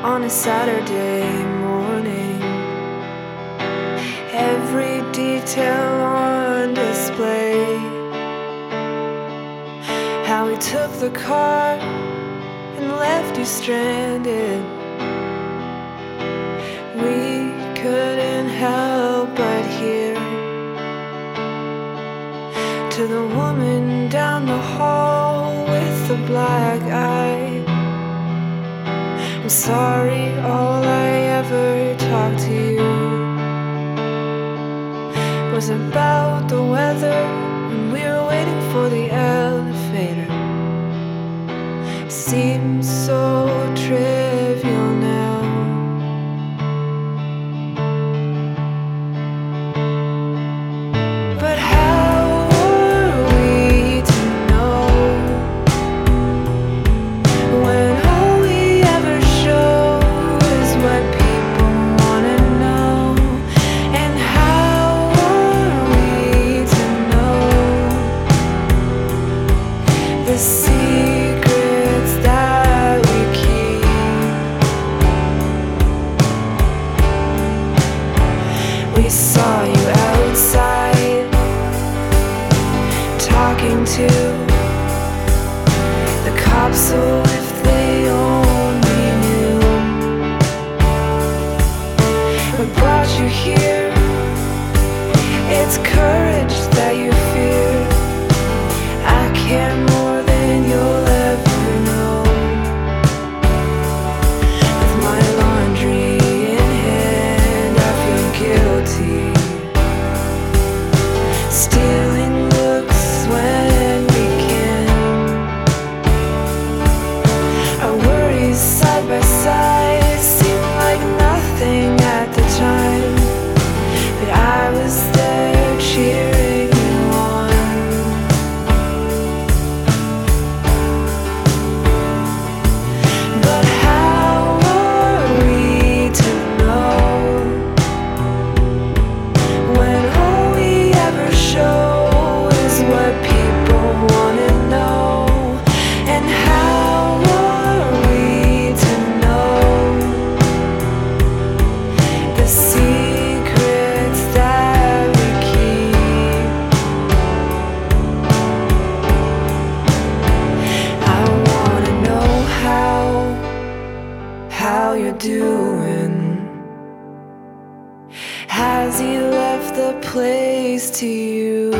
on a Saturday morning. Every detail on display. How he took the car and left you stranded. We couldn't help but hear. To the woman down the hall with the black eye, I'm sorry, all I ever talked to you was about the weather when we were waiting for the elevator. Seems so trivial now. But how were we to know when all we ever show is what people wanna know? And how are we to know the secrets that we keep? We saw you outside talking to the cops, so if they only knew what brought you here. It's courage that you fear. I care more than you'll ever know. With my laundry in hand, I feel guilty, stealing looks when we can. Our worries side by side seem like nothing at the time, but I was there cheering you on. But how are we to know when all we ever show is what people wanna know? And how are we to know the secrets that we keep? I wanna know how you're doing. Has he left the place to you?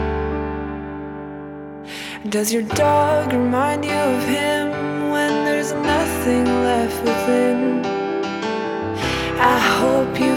Does your dog remind you of him when there's nothing left within? I hope you